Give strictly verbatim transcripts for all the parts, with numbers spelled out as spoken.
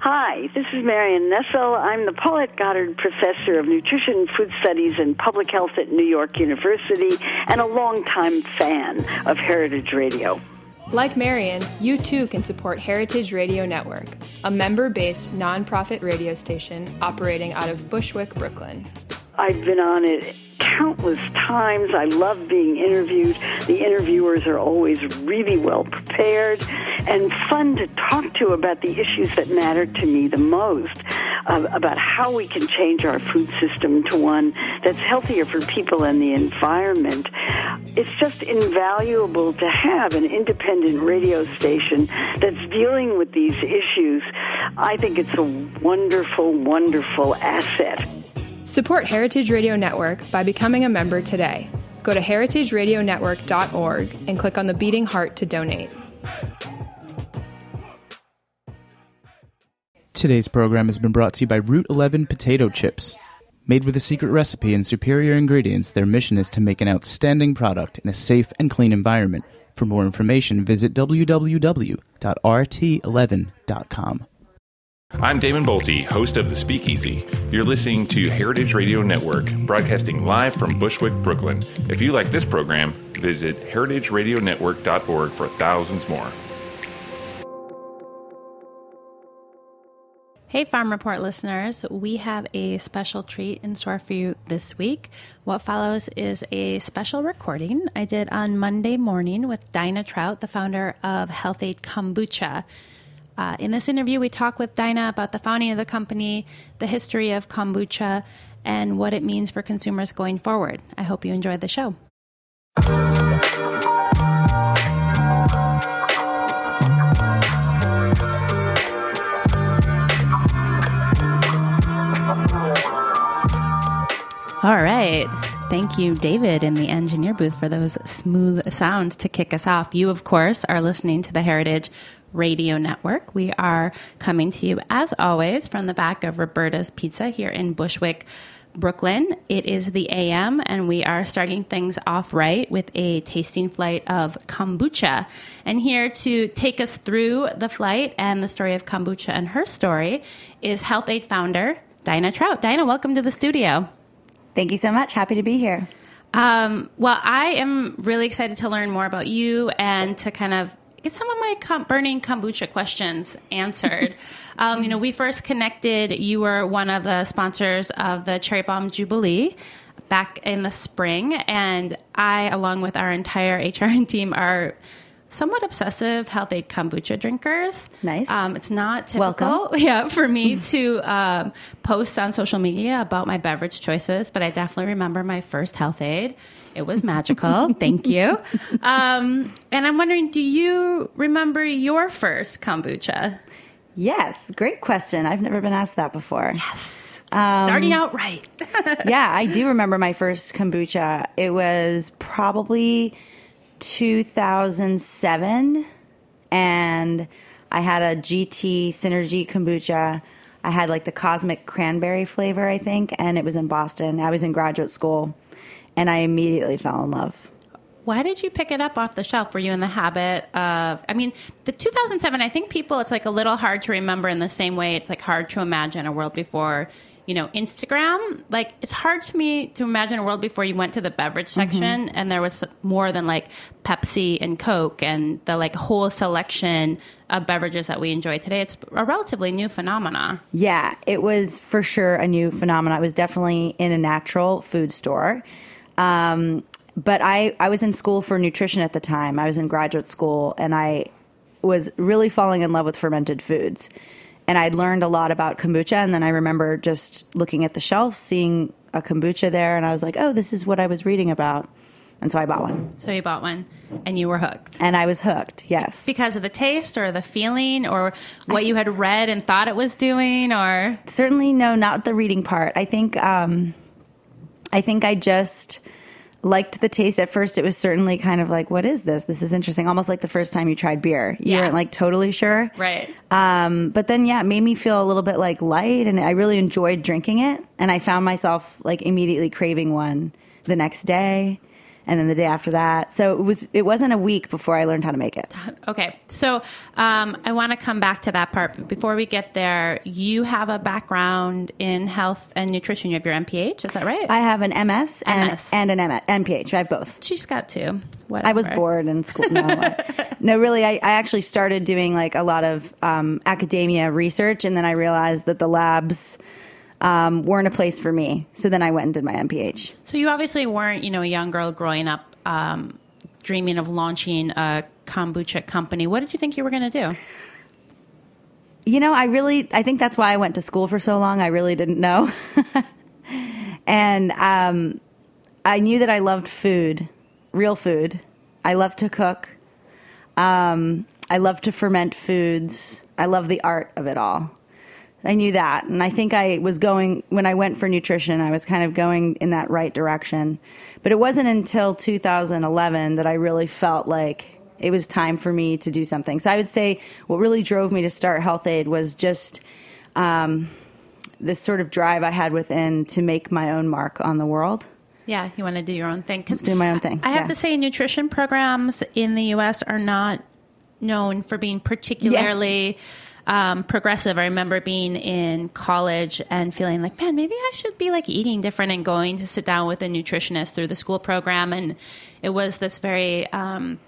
Hi, this is Marion Nessel. I'm the Paulette Goddard Professor of Nutrition, Food Studies, and Public Health at New York University, and a longtime fan of Heritage Radio. Like Marion, you too can support Heritage Radio Network, a member-based nonprofit radio station operating out of Bushwick, Brooklyn. I've been on it countless times. I love being interviewed. The interviewers are always really well prepared and fun to talk to about the issues that matter to me the most, uh, about how we can change our food system to one that's healthier for people and the environment. It's just invaluable to have an independent radio station that's dealing with these issues. I think it's a wonderful, wonderful asset. Support Heritage Radio Network by becoming a member today. Go to heritage radio network dot org and click on the beating heart to donate. Today's program has been brought to you by Route eleven Potato Chips. Made with a secret recipe and superior ingredients, their mission is to make an outstanding product in a safe and clean environment. For more information, visit w w w dot r t eleven dot com. I'm Damon Bolte, host of The Speakeasy. You're listening to Heritage Radio Network, broadcasting live from Bushwick, Brooklyn. If you like this program, visit heritage radio network dot org for thousands more. Hey, Farm Report listeners. We have a special treat in store for you this week. What follows is a special recording I did on Monday morning with Dinah Trout, the founder of Health Aid Kombucha. Uh, in this interview, we talk with Dinah about the founding of the company, the history of kombucha, and what it means for consumers going forward. I hope you enjoyed the show. All right. Thank you, David, in the engineer booth, for those smooth sounds to kick us off. You, of course, are listening to the Heritage Radio Network. We are coming to you, as always, from the back of Roberta's Pizza here in Bushwick, Brooklyn. It is the A M, and we are starting things off right with a tasting flight of kombucha. And here to take us through the flight and the story of kombucha and her story is Health Aid founder Dinah Trout. Dinah, welcome to the studio. Thank you so much. Happy to be here. Um, well, I am really excited to learn more about you and to kind of get some of my com- burning kombucha questions answered. um, you know, we first connected. You were one of the sponsors of the Cherry Bomb Jubilee back in the spring, and I, along with our entire H R N team, are somewhat obsessive Health Aid kombucha drinkers. Nice. Um, it's not typical, Welcome. yeah, for me to um, post on social media about my beverage choices, but I definitely remember my first Health Aid. It was magical. Thank you. Um, and I'm wondering, do you remember your first kombucha? Yes. Great question. I've never been asked that before. Yes. Um, Starting out right. Yeah, I do remember my first kombucha. It was probably two thousand seven, and I had a G T Synergy kombucha. I had like the cosmic cranberry flavor, I think, and it was in Boston. I was in graduate school, and I immediately fell in love. Why did you pick it up off the shelf? Were you in the habit of, I mean, the two thousand seven, I think people, it's like a little hard to remember in the same way it's like hard to imagine a world before, you know, Instagram. Like, it's hard to me to imagine a world before you went to the beverage section mm-hmm. and there was more than like Pepsi and Coke and the like whole selection of beverages that we enjoy today. It's a relatively new phenomena. Yeah, it was for sure a new phenomenon. It was definitely in a natural food store. Um, but I, I was in school for nutrition at the time. I was in graduate school, and I was really falling in love with fermented foods. And I'd learned a lot about kombucha, and then I remember just looking at the shelves, seeing a kombucha there, and I was like, oh, this is what I was reading about. And so I bought one. So you bought one, and you were hooked. And I was hooked, yes. Because of the taste or the feeling or what I, you had read and thought it was doing, or? Certainly, no, not the reading part. I think, um, I think I just liked the taste. At first, it was certainly kind of like, what is this? This is interesting. Almost like the first time you tried beer. You yeah. weren't like totally sure. Right. Um, but then, yeah, it made me feel a little bit like light, and I really enjoyed drinking it. And I found myself like immediately craving one the next day. and then the day after that. So it was it wasn't a week before I learned how to make it. Okay. So um, I want to come back to that part. But before we get there, you have a background in health and nutrition. You have your M P H. Is that right? I have an M S, M S. and, and an M- M P H. I have both. She's got two. Whatever. I was bored in school. No, I, no really, I, I actually started doing like a lot of um, academia research, and then I realized that the labs um, weren't a place for me. So then I went and did my M P H. So you obviously weren't, you know, a young girl growing up um, dreaming of launching a kombucha company. What did you think you were going to do? You know, I really, I think that's why I went to school for so long. I really didn't know. and um, I knew that I loved food. Real food. I love to cook. Um, I love to ferment foods. I love the art of it all. I knew that. And I think I was going, when I went for nutrition, I was kind of going in that right direction. But it wasn't until two thousand eleven that I really felt like it was time for me to do something. So I would say what really drove me to start Health-Ade was just um, this sort of drive I had within to make my own mark on the world. Yeah, you want to do your own thing. 'Cause do my own thing. I have yeah. to say, nutrition programs in the U S are not known for being particularly yes. um, progressive. I remember being in college and feeling like, man, maybe I should be like eating different and going to sit down with a nutritionist through the school program. And it was this very um,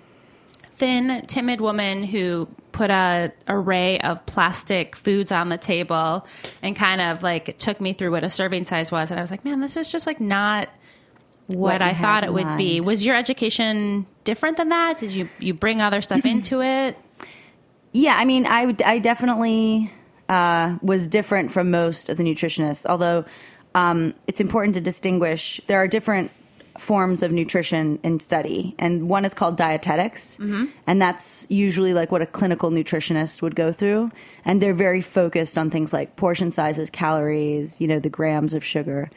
thin, timid woman who put a array of plastic foods on the table and kind of like took me through what a serving size was. And I was like, man, this is just like not what, what I thought it would mind. be. Was your education different than that? Did you, you bring other stuff into it? Yeah, I mean, I, I definitely uh, was different from most of the nutritionists, although um, it's important to distinguish. There are different forms of nutrition in study, and one is called dietetics, mm-hmm. and that's usually like what a clinical nutritionist would go through, and they're very focused on things like portion sizes, calories, you know, the grams of sugar.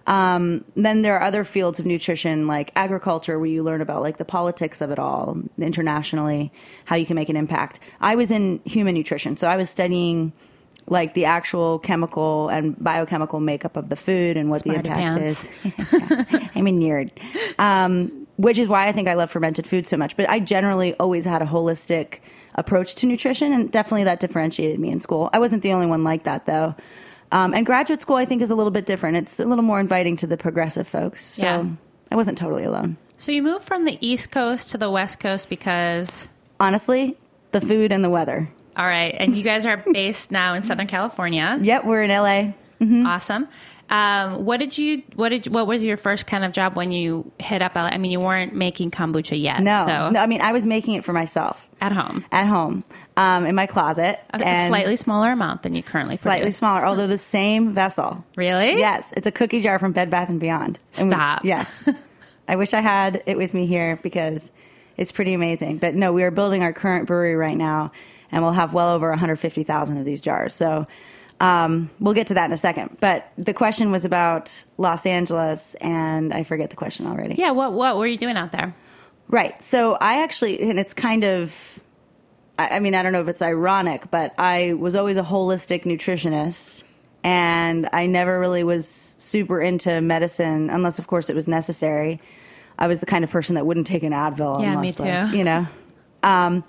Um, then there are other fields of nutrition like agriculture where you learn about like the politics of it all internationally, how you can make an impact. I was in human nutrition, so I was studying like the actual chemical and biochemical makeup of the food and what Smarty the impact pants. is. I'm a nerd. Um, which is why I think I love fermented food so much. But I generally always had a holistic approach to nutrition, and definitely that differentiated me in school. I wasn't the only one like that, though. Um, and graduate school, I think, is a little bit different. It's a little more inviting to the progressive folks. So yeah. I wasn't totally alone. So you moved from the East Coast to the West Coast because? Honestly, the food and the weather. All right. And you guys are based now in Southern California. Yep, we're in L A. Mm-hmm. Awesome. Um, what did you, what did, what was your first kind of job when you hit up L A? I mean, you weren't making kombucha yet. No, so. no I mean, I was making it for myself. At home. At home. Um, in my closet. Okay, and a slightly smaller amount than you currently Slightly produce. smaller, although the same vessel. Really? Yes. It's a cookie jar from Bed Bath and Beyond. And Stop. We, yes. I wish I had it with me here because it's pretty amazing. But no, we are building our current brewery right now, and we'll have well over one hundred fifty thousand of these jars. So um, we'll get to that in a second. But the question was about Los Angeles, and I forget the question already. Yeah, what what were you doing out there? Right. So I actually, and it's kind of, I mean, I don't know if it's ironic, but I was always a holistic nutritionist, and I never really was super into medicine, unless, of course, it was necessary. I was the kind of person that wouldn't take an Advil. Yeah, unless, me too. Like, you know. Um,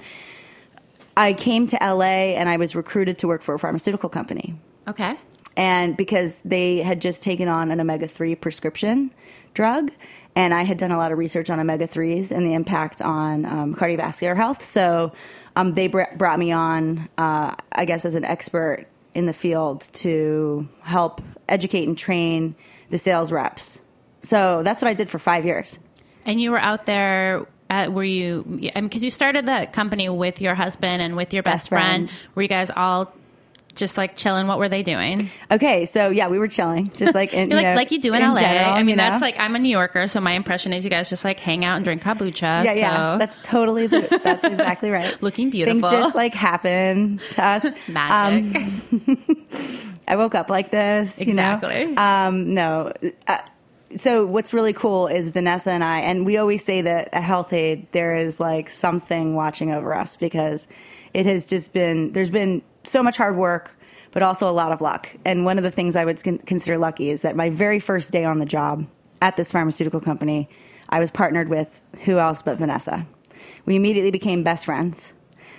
I came to L A, and I was recruited to work for a pharmaceutical company. Okay. And because they had just taken on an omega three prescription drug, and I had done a lot of research on omega threes and the impact on um, cardiovascular health. So um, they br- brought me on, uh, I guess, as an expert in the field to help educate and train the sales reps. So that's what I did for five years. And you were out there, at, were you, I mean, because you started the company with your husband and with your best, best friend. friend. Were you guys all just like chilling? What were they doing? Okay, so yeah, we were chilling, just like in, like, you know, like you do in, in L A. General, I mean, you know? that's like, I'm a New Yorker, so my impression is you guys just like hang out and drink kombucha. Yeah, so. yeah, that's totally, the, that's exactly right. Looking beautiful. Things just like happen to us. Magic. Um, I woke up like this, exactly. You know? Um, no. Uh, so what's really cool is Vanessa and I, and we always say that at Health-Ade, there is like something watching over us, because it has just been, there's been so much hard work, but also a lot of luck. And one of the things I would consider lucky is that my very first day on the job at this pharmaceutical company, I was partnered with who else but Vanessa. We immediately became best friends.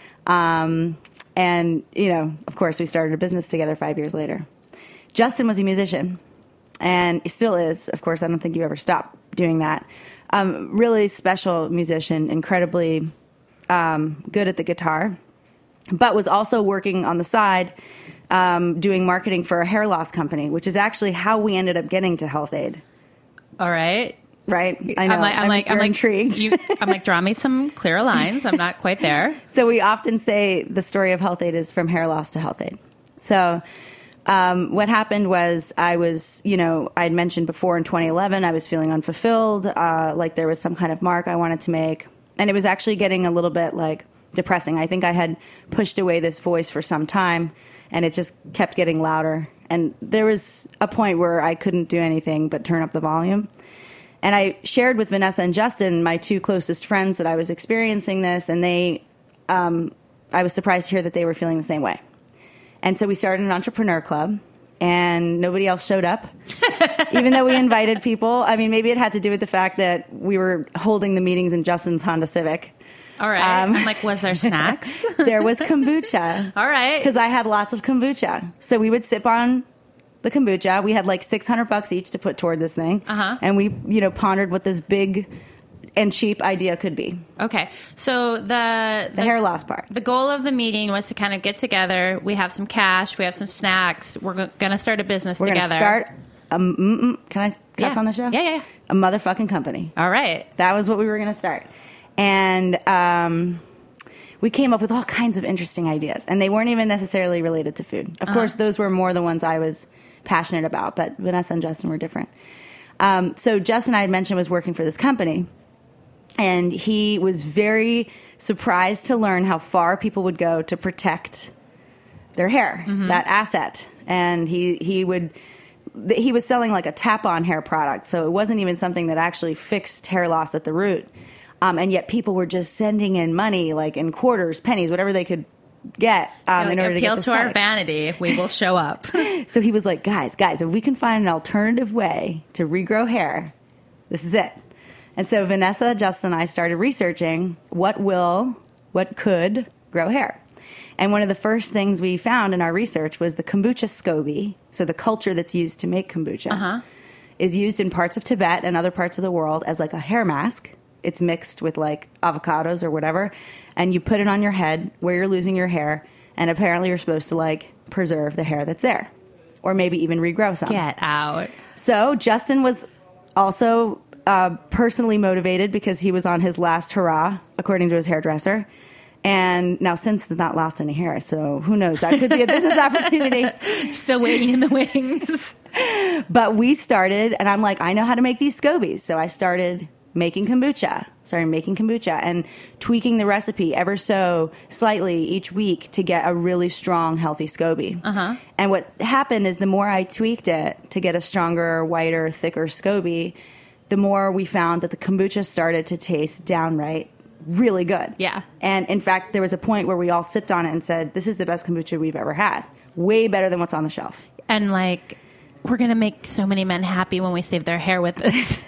Um, and, you know, of course, we started a business together five years later. Justin was a musician, and he still is. Of course, I don't think you ever stop doing that. Um, really special musician, incredibly um, good at the guitar, but was also working on the side um, doing marketing for a hair loss company, which is actually how we ended up getting to Health-Ade. All right. Right? I know. I'm like, I'm, I'm like, I'm you're like, intrigued. you, I'm like, draw me some clearer lines. I'm not quite there. So we often say the story of Health-Ade is from hair loss to Health-Ade. So um, what happened was I was, you know, I had mentioned before in twenty eleven, I was feeling unfulfilled, uh, like there was some kind of mark I wanted to make. And it was actually getting a little bit like depressing. I think I had pushed away this voice for some time, and it just kept getting louder. And there was a point where I couldn't do anything but turn up the volume. And I shared with Vanessa and Justin, my two closest friends, that I was experiencing this, and they, um, I was surprised to hear that they were feeling the same way. And so we started an entrepreneur club, and nobody else showed up, even though we invited people. I mean, maybe it had to do with the fact that we were holding the meetings in Justin's Honda Civic. All right. Um, I'm like, was there snacks? There was kombucha. All right. Because I had lots of kombucha. So we would sip on the kombucha. We had like six hundred bucks each to put toward this thing. Uh-huh. And we, you know, pondered what this big and cheap idea could be. Okay. So the, The, the hair loss part. The goal of the meeting was to kind of get together. We have some cash. We have some snacks. We're go- going to start a business We're together. We're going to start, a, mm, can I cuss yeah. on the show? Yeah, yeah, yeah. A motherfucking company. All right. That was what we were going to start. And um, we came up with all kinds of interesting ideas. And they weren't even necessarily related to food. Of uh-huh. course, those were more the ones I was passionate about. But Vanessa and Justin were different. Um, so Justin, I had mentioned, was working for this company. And he was very surprised to learn how far people would go to protect their hair, mm-hmm. that asset. And he, he would... he was selling like a tap-on hair product, so it wasn't even something that actually fixed hair loss at the root. Um, and yet people were just sending in money, like in quarters, pennies, whatever they could get um, like, in order to get this appeal to product. our vanity. We will show up. So he was like, guys, guys, if we can find an alternative way to regrow hair, this is it. And so Vanessa, Justin, and I started researching what will, what could grow hair. And one of the first things we found in our research was the kombucha SCOBY, so the culture that's used to make kombucha, uh-huh. is used in parts of Tibet and other parts of the world as like a hair mask. It's mixed with like avocados or whatever, and you put it on your head where you're losing your hair, and apparently you're supposed to like preserve the hair that's there, or maybe even regrow some. Get out. So Justin was also uh, personally motivated because he was on his last hurrah, according to his hairdresser. And now since it's not lost any hair, so who knows? That could be a business opportunity. Still waiting in the wings. But we started, and I'm like, I know how to make these SCOBYs. So I started making kombucha, started making kombucha and tweaking the recipe ever so slightly each week to get a really strong, healthy SCOBY. Uh-huh. And what happened is the more I tweaked it to get a stronger, whiter, thicker SCOBY, the more we found that the kombucha started to taste downright really good. Yeah. And in fact, there was a point where we all sipped on it and said, this is the best kombucha we've ever had. Way better than what's on the shelf. And like, we're going to make so many men happy when we save their hair with this.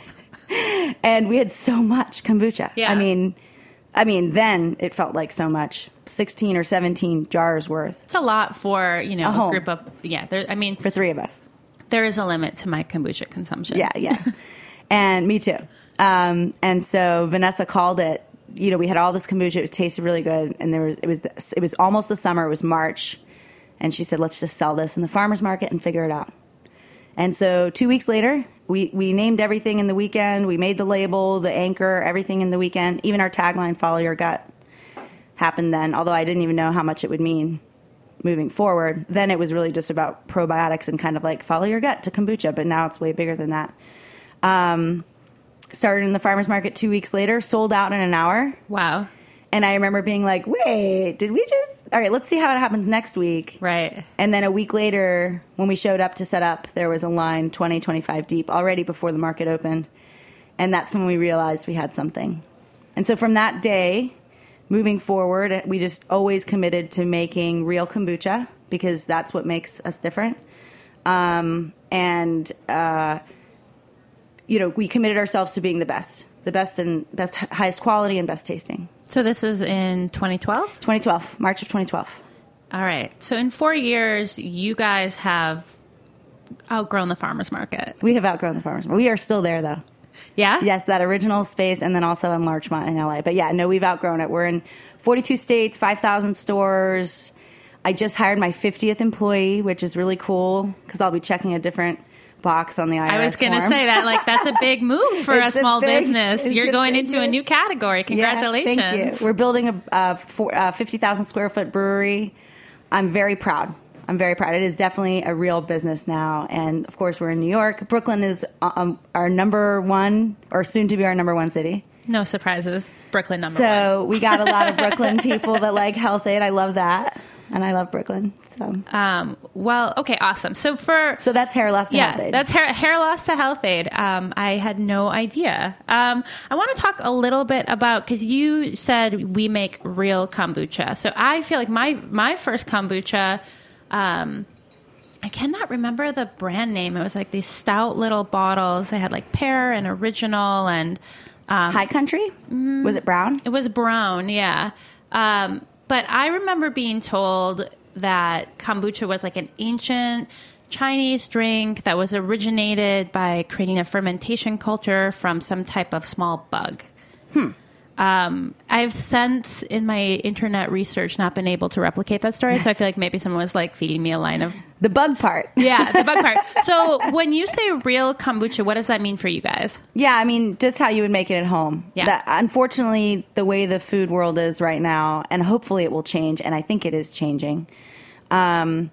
And we had so much kombucha. Yeah. I mean, I mean, then it felt like so much. sixteen or seventeen jars worth. It's a lot for, you know, a, a group of, yeah, there, I mean. For three of us. There is a limit to my kombucha consumption. Yeah, yeah. And me too. Um, and so Vanessa called it, you know, we had all this kombucha. It tasted really good. And there was, it was, it was almost the summer. It was March. And she said, let's just sell this in the farmer's market and figure it out. And so two weeks later, we, we named everything in the weekend. We made the label, the anchor, everything in the weekend. Even our tagline, Follow Your Gut, happened then, although I didn't even know how much it would mean moving forward. Then it was really just about probiotics and kind of like follow your gut to kombucha, but now it's way bigger than that. Um, started in the farmer's market two weeks later, sold out in an hour. Wow. And I remember being like, wait, did we just... All right, let's see how it happens next week. Right. And then a week later, when we showed up to set up, there was a line twenty, twenty-five deep already before the market opened. And that's when we realized we had something. And so from that day, moving forward, we just always committed to making real kombucha because that's what makes us different. Um, and, uh, you know, we committed ourselves to being the best. the best and best, highest quality and best tasting. So this is in twenty twelve? twenty twelve, March of twenty twelve. All right. So in four years, you guys have outgrown the farmer's market. We have outgrown the farmer's market. We are still there, though. Yeah? Yes, that original space, and then also in Larchmont in L A. But yeah, no, we've outgrown it. We're in forty-two states, five thousand stores. I just hired my fiftieth employee, which is really cool because I'll be checking a different box on the I R S I was going to form. say that, like, that's a big move for a It's a small big- business. it's You're a going big into a move. new category. Congratulations. Yeah, thank you. We're building a, a, for, a fifty thousand square foot brewery. I'm very proud. I'm very proud. It is definitely a real business now. And of course, we're in New York. Brooklyn is um, our number one, or soon to be our number one city. No surprises. Brooklyn number So one. we got a lot of Brooklyn people that like Health Aid. I love that. And I love Brooklyn. So Um, well, okay, awesome. So for... so that's hair loss to yeah, Health Aid. that's hair, hair loss to Health Aid. Um, I had no idea. Um, I want to talk a little bit about, because you said we make real kombucha. So I feel like my, my first kombucha... Um, I cannot remember the brand name. It was like these stout little bottles. They had like pear and original and um, High Country? Mm-hmm. Was it brown? it was brown, yeah. Um, but I remember being told that kombucha was like an ancient Chinese drink that was originated by creating a fermentation culture from some type of small bug. Hmm. Um, I've since, in my internet research, not been able to replicate that story. So I feel like maybe someone was like feeding me a line of... The bug part. Yeah, the bug part. So when you say real kombucha, what does that mean for you guys? Yeah, I mean, just how you would make it at home. Yeah. That, unfortunately, the way the food world is right now, and hopefully it will change, and I think it is changing, um,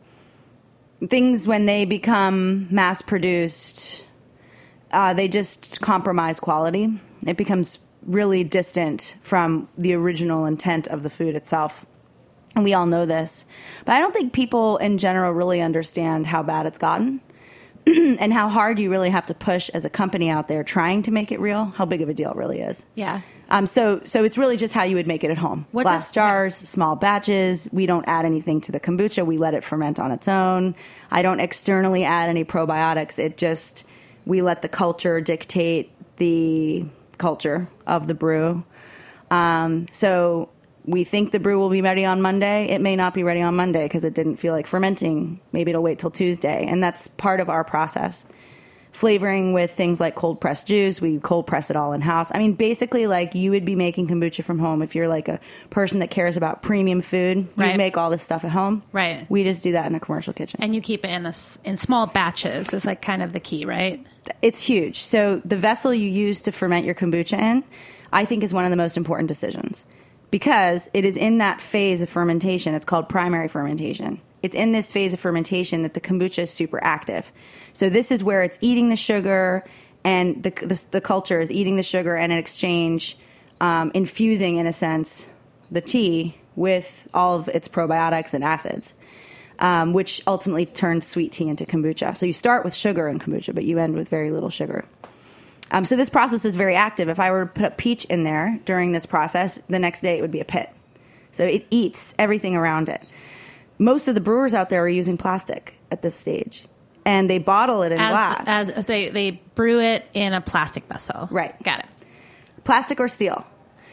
things when they become mass-produced, uh, they just compromise quality. It becomes really distant from the original intent of the food itself. And we all know this. But I don't think people in general really understand how bad it's gotten and how hard you really have to push as a company out there trying to make it real, how big of a deal it really is. Yeah. Um, so so it's really just how you would make it at home. What Glass does- jars, small batches. We don't add anything to the kombucha. We let it ferment on its own. I don't externally add any probiotics. It just, we let the culture dictate the culture of the brew. Um, so we think the brew will be ready on Monday. It may not be ready on Monday because it didn't feel like fermenting. Maybe it'll wait till Tuesday. And that's part of our process. Flavoring with things like cold pressed juice. We cold press it all in house. I mean, basically, like you would be making kombucha from home if you're like a person that cares about premium food. Right. You'd make all this stuff at home. Right. We just do that in a commercial kitchen. And you keep it in a, s- in small batches is like kind of the key, right? It's huge. So the vessel you use to ferment your kombucha in, I think is one of the most important decisions because it is in that phase of fermentation. It's called primary fermentation. It's in this phase of fermentation that the kombucha is super active. So this is where it's eating the sugar and the the, the culture is eating the sugar and in exchange um, infusing, in a sense, the tea with all of its probiotics and acids. Um, which ultimately turns sweet tea into kombucha. So you start with sugar in kombucha, but you end with very little sugar. Um, so this process is very active. If I were to put a peach in there during this process, the next day it would be a pit. So it eats everything around it. Most of the brewers out there are using plastic at this stage, and they bottle it in As, glass. as they, they brew it in a plastic vessel. Right. Got it. Plastic or steel.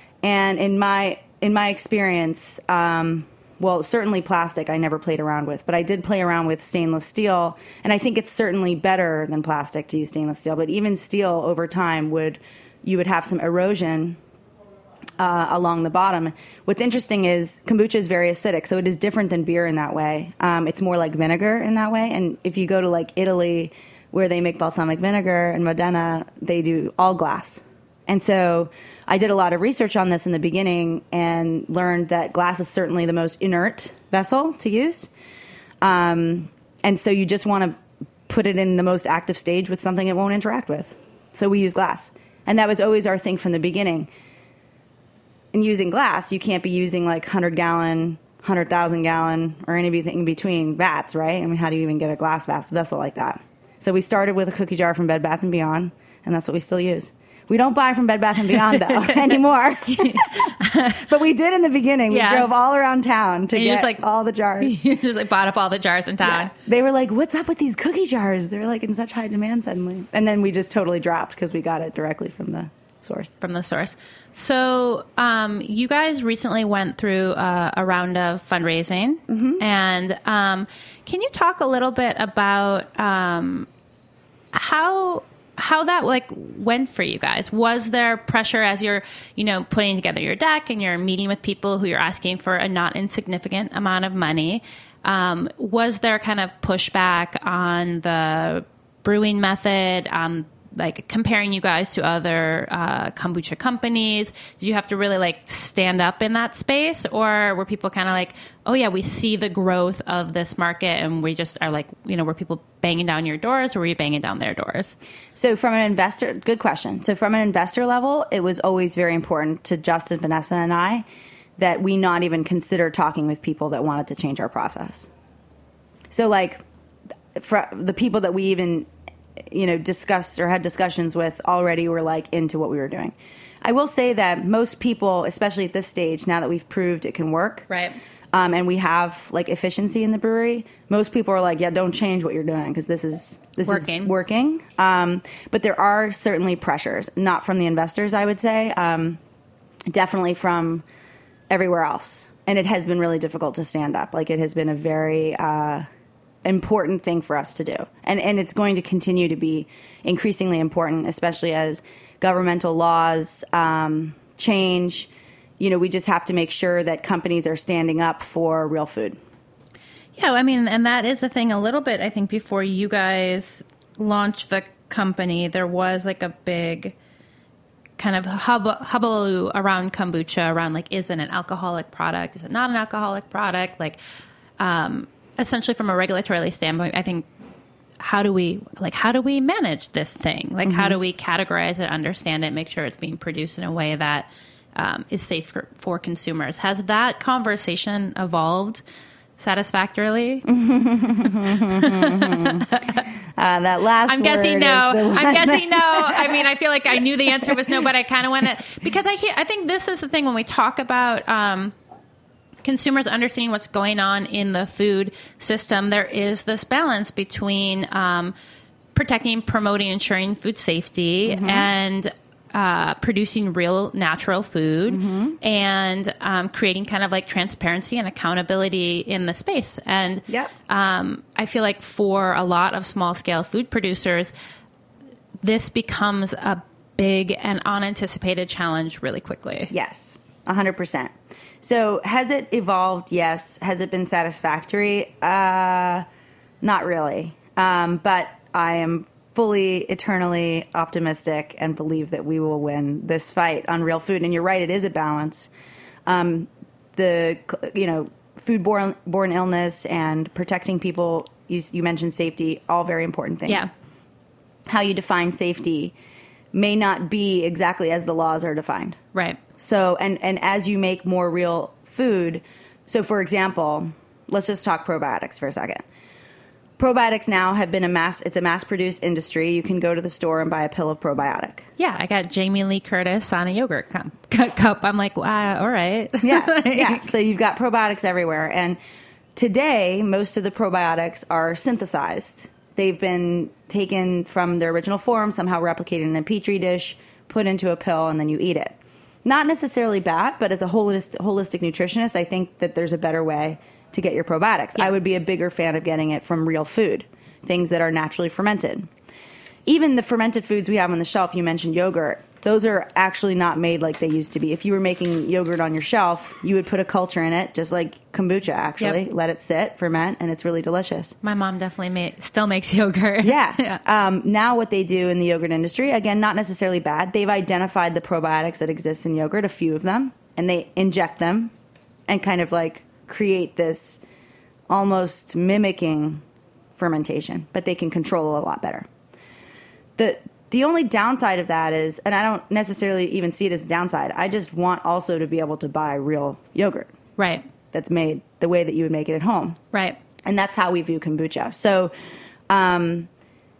And in my in my experience, um, well, certainly plastic I never played around with, but I did play around with stainless steel, and I think it's certainly better than plastic to use stainless steel, but even steel over time would, you would have some erosion uh, along the bottom. What's interesting is kombucha is very acidic, so it is different than beer in that way. Um, it's more like vinegar in that way, and if you go to like Italy, where they make balsamic vinegar and Modena, they do all glass. And so I did a lot of research on this in the beginning and learned that glass is certainly the most inert vessel to use. Um, and so you just want to put it in the most active stage with something it won't interact with. So we use glass. And that was always our thing from the beginning. In using glass, you can't be using like one hundred gallon, one hundred thousand gallon, or anything in between vats, right? I mean, how do you even get a glass vessel like that? So we started with a cookie jar from Bed Bath and Beyond, and that's what we still use. We don't buy from Bed Bath and Beyond, though, anymore. But we did in the beginning. We Yeah. drove all around town to And you get just, like- all the jars. You just like bought up all the jars in town. Yeah. They were like, what's up with these cookie jars? They're like in such high demand suddenly. And then we just totally dropped because we got it directly from the source. From the source. So um, you guys recently went through uh, a round of fundraising. Mm-hmm. And um, can you talk a little bit about um, how how that like went for you guys? Was there pressure as you're, you know, putting together your deck and you're meeting with people who you're asking for a not insignificant amount of money? Um, was there kind of pushback on the brewing method, um, like comparing you guys to other uh, kombucha companies? Did you have to really like stand up in that space, or were people kind of like, oh yeah, we see the growth of this market and we just are like, you know, were people banging down your doors, or were you banging down their doors? So from an investor, good question. So from an investor level, it was always very important to Justin, Vanessa, and I that we not even consider talking with people that wanted to change our process. So like for the people that we even, you know, discussed or had discussions with already were like into what we were doing. I will say that most people, especially at this stage, now that we've proved it can work, right? Um, and we have like efficiency in the brewery, most people are like, yeah, don't change what you're doing because this is this working. is working. Um, but there are certainly pressures, not from the investors, I would say, um, definitely from everywhere else. And it has been really difficult to stand up. Like it has been a very uh, important thing for us to do. And, and it's going to continue to be increasingly important, especially as governmental laws um, change. You know, we just have to make sure that companies are standing up for real food. Yeah, I mean, and that is the thing a little bit, I think, before you guys launched the company, there was like a big kind of hub- hullabaloo around kombucha, around like, is it an alcoholic product? Is it not an alcoholic product? Like, um, essentially from a regulatory standpoint, I think, how do we, like, how do we manage this thing? Like, mm-hmm. how do we categorize it, understand it, make sure it's being produced in a way that um, is safe for, for consumers? Has that conversation evolved satisfactorily? uh, that last I'm guessing word no. is the one I'm guessing no. I mean, I feel like I knew the answer was no, but I kind of want to, because I hear, I think this is the thing when we talk about um, consumers understanding what's going on in the food system, there is this balance between um, protecting, promoting, ensuring food safety, mm-hmm. and Uh, producing real natural food, mm-hmm. and um, creating kind of like transparency and accountability in the space. And yep. um, I feel like for a lot of small scale food producers, this becomes a big and unanticipated challenge really quickly. Yes, one hundred percent. So has it evolved? Yes. Has it been satisfactory? Uh, not really. Um, but I am fully, eternally optimistic and believe that we will win this fight on real food. And you're right, it is a balance. Um, the, you know, foodborne borne illness and protecting people, you, you mentioned safety, all very important things. Yeah. How you define safety may not be exactly as the laws are defined. Right. So, and, and as you make more real food, so for example, let's just talk probiotics for a second. Probiotics now have been a mass, it's a mass-produced industry. You can go to the store and buy a pill of probiotic. Yeah, I got Jamie Lee Curtis on a yogurt cup. cup. I'm like, wow, all right. Yeah, like, yeah. So you've got probiotics everywhere. And today, most of the probiotics are synthesized. They've been taken from their original form, somehow replicated in a petri dish, put into a pill, and then you eat it. Not necessarily bad, but as a holistic, holistic nutritionist, I think that there's a better way to get your probiotics. Yeah. I would be a bigger fan of getting it from real food, things that are naturally fermented. Even the fermented foods we have on the shelf, you mentioned yogurt, those are actually not made like they used to be. If you were making yogurt on your shelf, you would put a culture in it, just like kombucha, actually. Yep. Let it sit, ferment, and it's really delicious. My mom definitely made, still makes yogurt. Yeah. yeah. Um, now what they do in the yogurt industry, again, not necessarily bad. They've identified the probiotics that exist in yogurt, a few of them, and they inject them and kind of like create this almost mimicking fermentation, but they can control it a lot better. The the only downside of that is, and I don't necessarily even see it as a downside, I just want also to be able to buy real yogurt. Right. That's made the way that you would make it at home. Right. And that's how we view kombucha. So, um,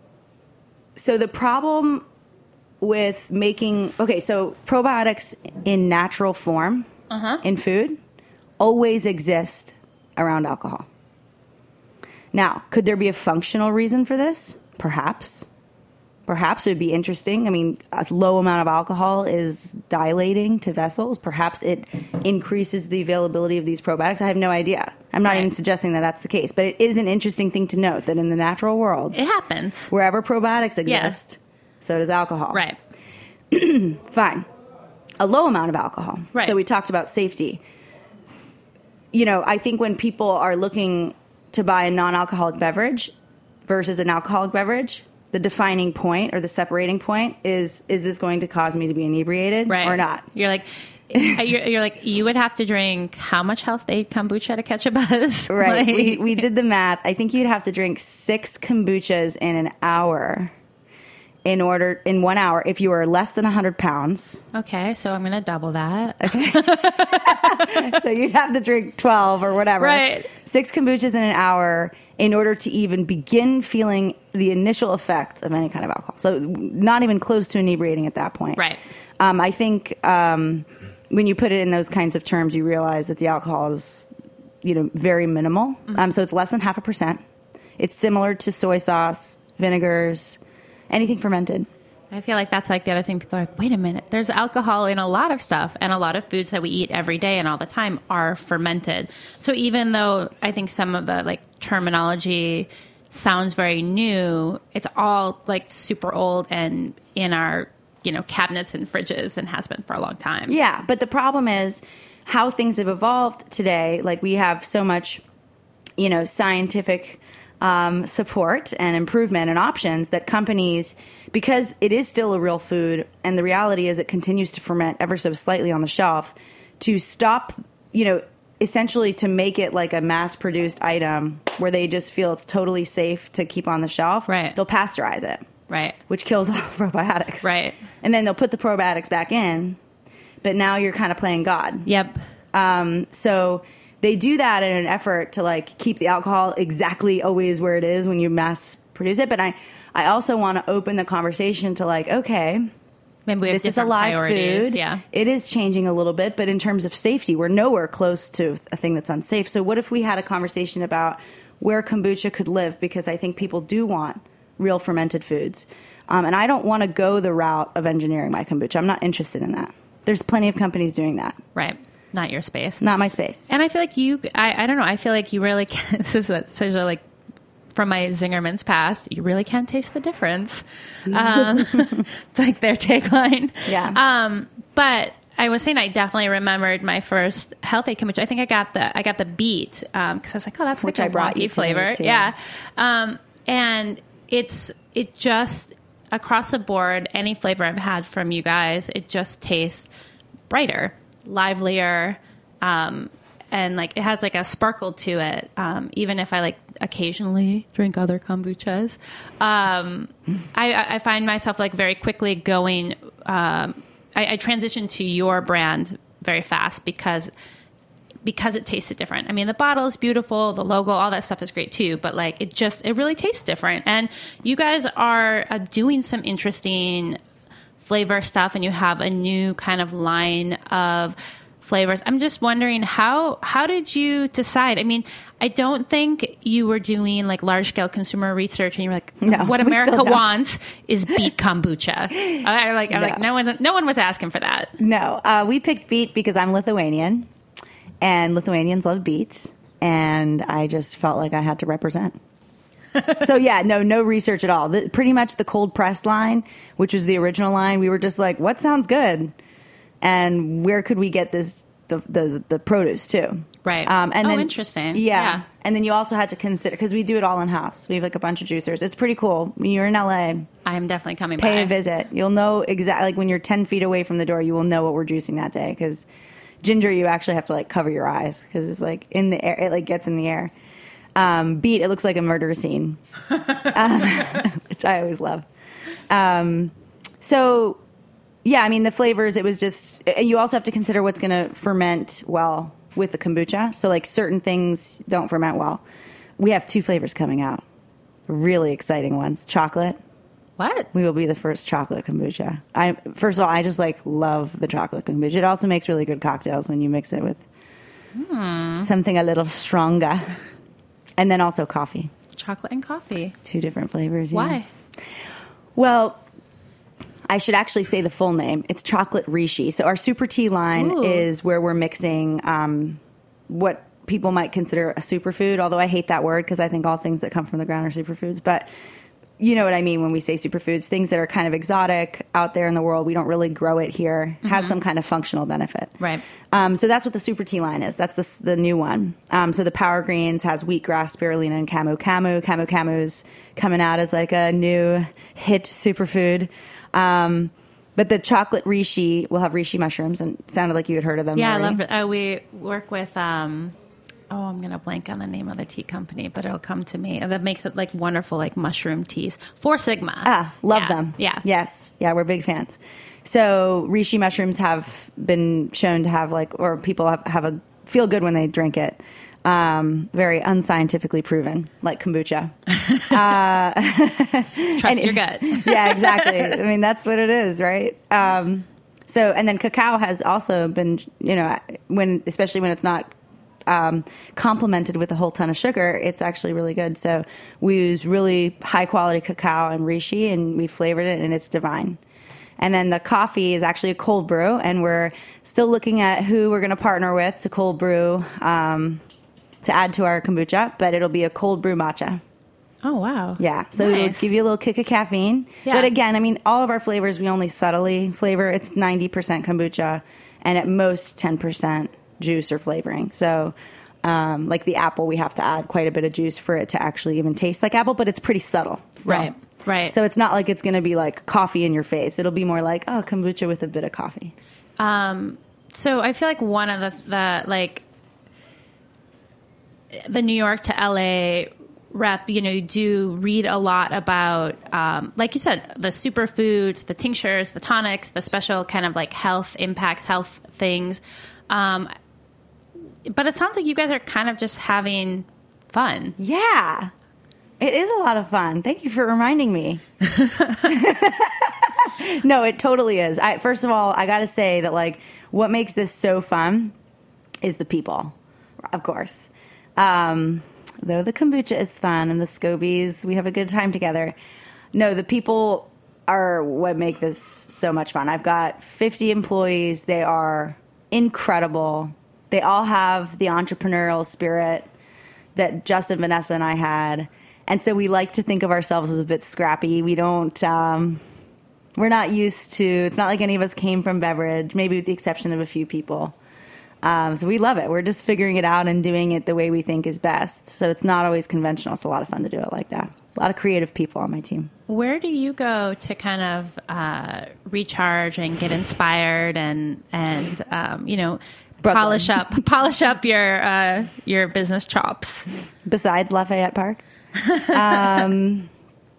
so the problem with making, okay, so probiotics in natural form uh-huh. in food always exist around alcohol. Now, could there be a functional reason for this? Perhaps. perhaps it would be interesting. I mean, a low amount of alcohol is dilating to vessels. Perhaps it increases the availability of these probiotics. I have no idea. I'm not Right. even suggesting that that's the case, but it is an interesting thing to note that in the natural world, It happens. wherever probiotics exist, Yes. so does alcohol. Right. Fine. A low amount of alcohol. Right. So we talked about safety. You know, I think when people are looking to buy a non-alcoholic beverage versus an alcoholic beverage, the defining point or the separating point is, is this going to cause me to be inebriated Right. or not? You're like, you're, you're like, you would have to drink how much Health Aid kombucha to catch a buzz? Right. Like- we, we did the math. I think you'd have to drink six kombuchas in an hour in order, in one hour, if you were less than one hundred pounds. Okay, so I'm going to double that. So you'd have to drink twelve or whatever. Right. Six kombuchas in an hour in order to even begin feeling the initial effects of any kind of alcohol. So not even close to inebriating at that point. Right. Um, I think um, when you put it in those kinds of terms, you realize that the alcohol is, you know, very minimal. Mm-hmm. Um, so it's less than half a percent. It's similar to soy sauce, vinegars, anything fermented. I feel like that's like the other thing. People are like, wait a minute, there's alcohol in a lot of stuff, and a lot of foods that we eat every day and all the time are fermented. So even though I think some of the like terminology sounds very new, it's all like super old and in our, you know, cabinets and fridges and has been for a long time. Yeah, but the problem is how things have evolved today. Like we have so much, you know, scientific um, support and improvement and options that companies, because it is still a real food, and the reality is it continues to ferment ever so slightly on the shelf, to stop, you know, essentially to make it like a mass-produced item where they just feel it's totally safe to keep on the shelf. Right. They'll pasteurize it. Right. Which kills all the probiotics. Right. And then they'll put the probiotics back in, but now you're kind of playing God. Yep. Um, so they do that in an effort to like keep the alcohol exactly always where it is when you mass produce it. But I, I also want to open the conversation to like, okay, Maybe we have this is a different live priorities. food. Yeah. It is changing a little bit, but in terms of safety, we're nowhere close to a thing that's unsafe. So what if we had a conversation about where kombucha could live? Because I think people do want real fermented foods. Um, and I don't want to go the route of engineering my kombucha. I'm not interested in that. There's plenty of companies doing that. Right. Not your space. Not my space. And I feel like you, I, I don't know, I feel like you really can't, this is a, such a like, from my Zingerman's past, you really can't taste the difference. Um, it's like their tagline. Yeah. Um, but I was saying I definitely remembered my first Health Aid kombucha. I think I got the I got the beet because um, I was like, oh, that's Which like a I brought wonky you today, flavor. too. Yeah. Um, and it's it just across the board, any flavor I've had from you guys, it just tastes brighter, livelier. Um, and like it has like a sparkle to it. Um, even if I like occasionally drink other kombuchas, um, I, I find myself like very quickly going. Um, I, I transition to your brand very fast because because it tasted different. I mean, the bottle is beautiful, the logo, all that stuff is great too. But like it just it really tastes different. And you guys are uh, doing some interesting flavor stuff, and you have a new kind of line of flavors. I'm just wondering how how did you decide? I mean, I don't think you were doing like large scale consumer research and you're like, No, what we America still don't. wants is beet kombucha. I like I'm No. like no one no one was asking for that. No, uh, we picked beet because I'm Lithuanian, and Lithuanians love beets, and I just felt like I had to represent. So yeah, no, no research at all. The, pretty much the cold press line, which was the original line, we were just like, what sounds good? And where could we get this the the, the produce too? Right. Um, and Oh, then, interesting. Yeah. Yeah. And then you also had to consider, because we do it all in house. We have like a bunch of juicers. It's pretty cool. When you're in L A, I'm definitely coming pay by. a visit. You'll know exactly, like when you're ten feet away from the door, you will know what we're juicing that day. Because ginger, you actually have to like cover your eyes because it's like in the air. It like gets in the air. Um, beet, it looks like a murder scene, um, which I always love. Um, so, yeah, I mean, the flavors, it was just, you also have to consider what's going to ferment well with the kombucha. So, like, certain things don't ferment well. We have two flavors coming out. Really exciting ones. Chocolate. What? We will be the first chocolate kombucha. I First of all, I just, like, love the chocolate kombucha. It also makes really good cocktails when you mix it with Hmm. something a little stronger. And then also coffee. Chocolate and coffee. Two different flavors. Yeah. Why? Well, I should actually say the full name. It's Chocolate Rishi. So our Super Tea line Ooh. is where we're mixing um, what people might consider a superfood, although I hate that word because I think all things that come from the ground are superfoods. But you know what I mean when we say superfoods, things that are kind of exotic out there in the world. We don't really grow it here, mm-hmm. has some kind of functional benefit. Right. Um, so that's what the Super Tea line is. That's the, the new one. Um, so the Power Greens has wheatgrass, spirulina, and camu camu. Camu camu's coming out as like a new hit superfood. Um, but the Chocolate Rishi will have reishi mushrooms, and it sounded like you had heard of them. Yeah, already. I love it. Uh, we work with, um, oh, I'm going to blank on the name of the tea company, but it'll come to me. And that makes it like wonderful, like mushroom teas. Four Sigma. Ah, love yeah. them. Yeah. Yes. Yeah, we're big fans. So reishi mushrooms have been shown to have like, or people have, have a feel good when they drink it. Um, very unscientifically proven, like kombucha. uh, Trust your gut. Yeah, exactly. I mean, that's what it is, right? Um, so, and then cacao has also been, you know, when, especially when it's not um, complemented with a whole ton of sugar, it's actually really good. So we use really high quality cacao and reishi, and we flavored it, and it's divine. And then the coffee is actually a cold brew, and we're still looking at who we're going to partner with to cold brew, um, to add to our kombucha, but it'll be a cold brew matcha. Oh, wow. Yeah. So Nice. it'll give you a little kick of caffeine. Yeah. But again, I mean, all of our flavors, we only subtly flavor. It's ninety percent kombucha and at most ten percent juice or flavoring. So um, like the apple, we have to add quite a bit of juice for it to actually even taste like apple, but it's pretty subtle. still. Right. Right. So it's not like it's going to be like coffee in your face. It'll be more like, oh, kombucha with a bit of coffee. Um, so I feel like one of the, the like the New York to L A rep, you know, you do read a lot about, um, like you said, the superfoods, the tinctures, the tonics, the special kind of like health impacts, health things. Um, but it sounds like you guys are kind of just having fun. Yeah. It is a lot of fun. Thank you for reminding me. No, it totally is. I, first of all, I got to say that, like, what makes this so fun is the people, of course. Um, though the kombucha is fun and the Scobies, we have a good time together. No, the people are what make this so much fun. I've got fifty employees. They are incredible. They all have the entrepreneurial spirit that Justin, Vanessa, and I had. And so we like to think of ourselves as a bit scrappy. We don't, um, we're not used to, it's not like any of us came from beverage, maybe with the exception of a few people. Um, so we love it. We're just figuring it out and doing it the way we think is best. So it's not always conventional. It's a lot of fun to do it like that. A lot of creative people on my team. Where do you go to kind of uh, recharge and get inspired and, and um, you know, Brooklyn. polish up, polish up your, uh, your business chops? Besides Lafayette Park? um,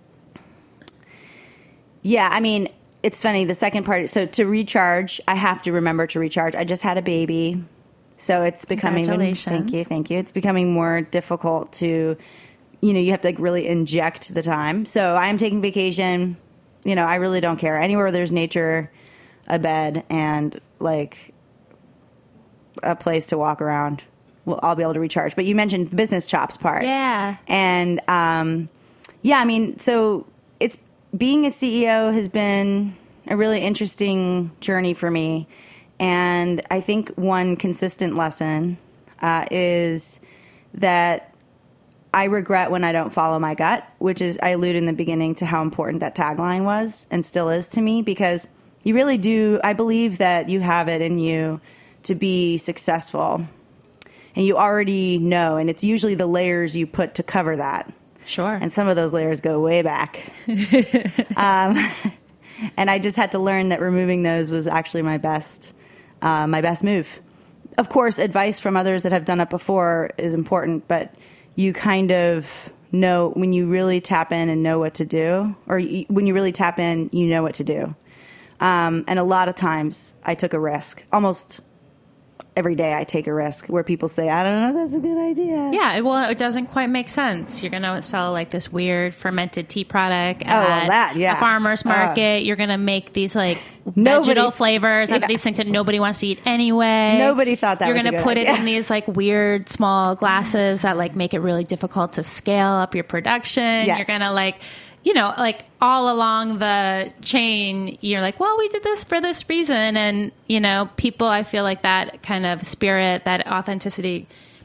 yeah, I mean, it's funny. The second part, so to recharge, I have to remember to recharge. I just had a baby, so it's becoming. Congratulations. Thank you, thank you. It's becoming more difficult to, you know, you have to like really inject the time. So I am taking vacation. You know, I really don't care. Anywhere where there's nature, a bed, and like a place to walk around, well, I'll be able to recharge. But you mentioned the business chops part. Yeah. And, um, yeah, I mean, so it's being a C E O has been a really interesting journey for me. And I think one consistent lesson uh, is that I regret when I don't follow my gut, which is, I alluded in the beginning to how important that tagline was and still is to me, because you really do, I believe that you have it in you to be successful. And you already know, and it's usually the layers you put to cover that. Sure. And some of those layers go way back. um, and I just had to learn that removing those was actually my best, uh, my best move. Of course, advice from others that have done it before is important, but you kind of know when you really tap in and know what to do, or you, when you really tap in, you know what to do. Um, and a lot of times I took a risk, almost every day I take a risk where people say, I don't know if that's a good idea. Yeah, well, it doesn't quite make sense. You're going to sell like this weird fermented tea product Oh, well, at that, yeah. a farmer's market. Uh, You're going to make these like Nobody- vegetal flavors out yeah. of these things that nobody wants to eat anyway. Nobody thought that You're was a gonna good put idea. it in these like weird small glasses that like make it really difficult to scale up your production. Yes. You're going to like... you know, like all along the chain, you're like, well, we did this for this reason. And, you know, people, I feel like that kind of spirit, that authenticity,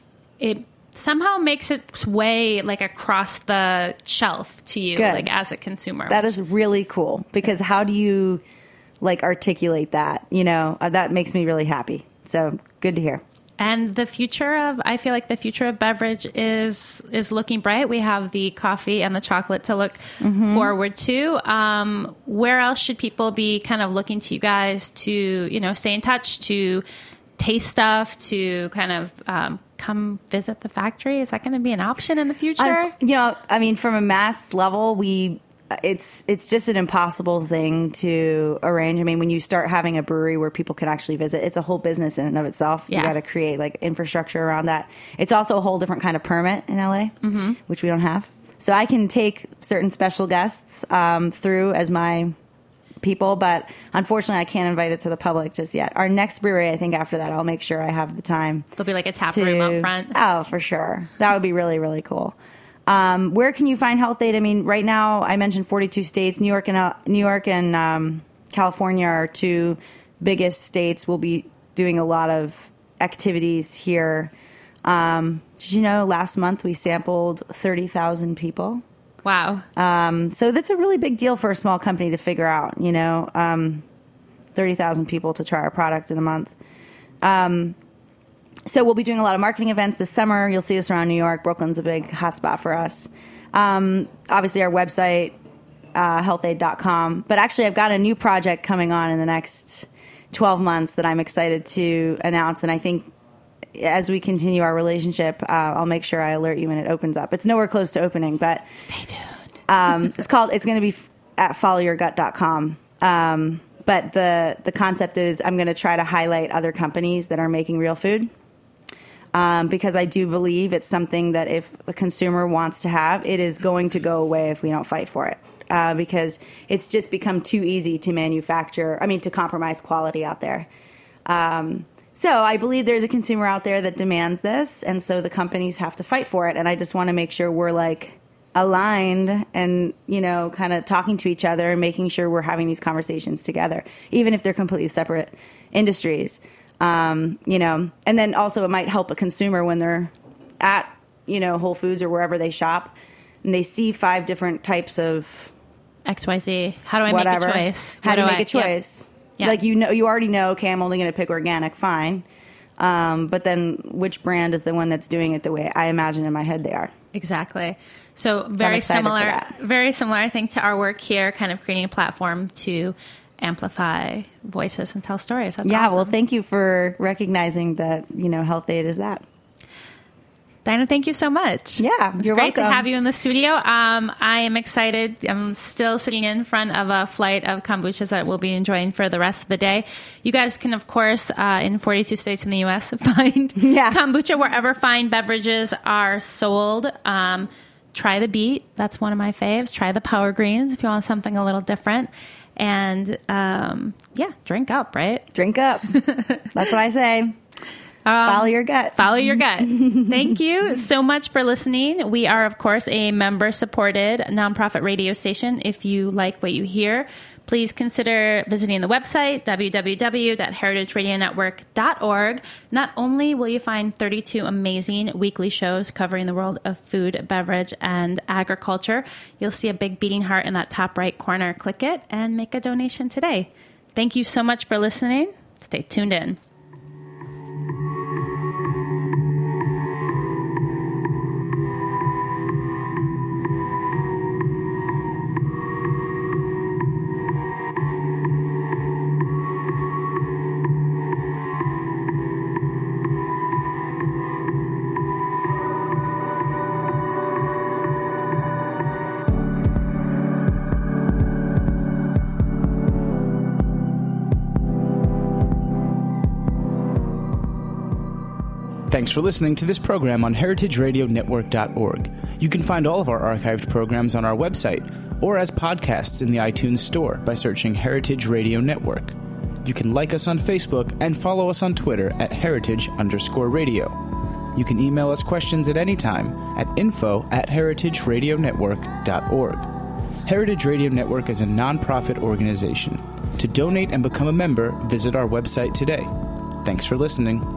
it somehow makes its way like across the shelf to you, Good. like as a consumer. That is really cool, because how do you like articulate that? You know, uh, that makes me really happy. So good to hear. And the future of, I feel like the future of beverage is is looking bright. We have the coffee and the chocolate to look mm-hmm. forward to. Um, where else should people be kind of looking to you guys to, you know, stay in touch, to taste stuff, to kind of um, come visit the factory? Is that going to be an option in the future? I've, you know, I mean, from a mass level, we it's it's just an impossible thing to arrange. I mean, when you start having a brewery where people can actually visit, it's a whole business in and of itself. Yeah. You got to create like infrastructure around that. It's also a whole different kind of permit in L A, mm-hmm. which we don't have. So I can take certain special guests um, through as my people, but unfortunately I can't invite it to the public just yet. Our next brewery, I think after that, I'll make sure I have the time. There'll be like a tap to, room up front. Oh, for sure. That would be really, really cool. Um, where can you find Health-Ade? I mean, right now I mentioned forty-two states. New York and uh, New York and um, California are two biggest states. We'll be doing a lot of activities here. Um, did you know last month we sampled thirty thousand people? Wow. Um, so that's a really big deal for a small company to figure out, you know, um, thirty thousand people to try our product in a month. Um, so we'll be doing a lot of marketing events this summer. You'll see us around New York. Brooklyn's a big hotspot for us. Um, obviously, our website, uh, health aid dot com. But actually, I've got a new project coming on in the next twelve months that I'm excited to announce. And I think as we continue our relationship, uh, I'll make sure I alert you when it opens up. It's nowhere close to opening, but stay tuned. um, it's called. It's going to be f- at follow your gut dot com. Um, but the the concept is I'm going to try to highlight other companies that are making real food. Um, because I do believe it's something that if the consumer wants to have, it is going to go away if we don't fight for it. Uh, because it's just become too easy to manufacture, I mean, to compromise quality out there. Um, so I believe there's a consumer out there that demands this, and so the companies have to fight for it. And I just want to make sure we're like aligned and, you know, kind of talking to each other and making sure we're having these conversations together, even if they're completely separate industries. Um, you know, and then also it might help a consumer when they're at, you know, Whole Foods or wherever they shop and they see five different types of X Y Z. How do I whatever. make a choice? How what do you I, make a choice? Yeah. Like, you know, you already know, okay, I'm only going to pick organic, fine. Um, but then which brand is the one that's doing it the way I imagine in my head they are? Exactly. So very so similar, very similar, I think, to our work here, kind of creating a platform to amplify voices and tell stories. That's yeah, awesome. Well, thank you for recognizing that, you know, Health-Ade is that. Diana, thank you so much. Yeah, it's you're great welcome. to have you in the studio. Um, I am excited. I'm still sitting in front of a flight of kombuchas that we'll be enjoying for the rest of the day. You guys can, of course, uh, in forty-two states in the U S, find yeah. kombucha wherever fine beverages are sold. Um, try the Beet. That's one of my faves. Try the Power Greens if you want something a little different. And um, yeah, drink up, right? Drink up. That's what I say. Um, follow your gut. Follow your gut. Thank you so much for listening. We are, of course, a member-supported nonprofit radio station. If you like what you hear, please consider visiting the website, w w w dot heritage radio network dot org. Not only will you find thirty-two amazing weekly shows covering the world of food, beverage, and agriculture, you'll see a big beating heart in that top right corner. Click it and make a donation today. Thank you so much for listening. Stay tuned in. Thanks for listening to this program on heritage radio network dot org. You can find all of our archived programs on our website or as podcasts in the iTunes Store by searching Heritage Radio Network. You can like us on Facebook and follow us on Twitter at heritage underscore radio. You can email us questions at any time at info at heritage radio network dot org. Heritage Radio Network is a nonprofit organization. To donate and become a member, visit our website today. Thanks for listening.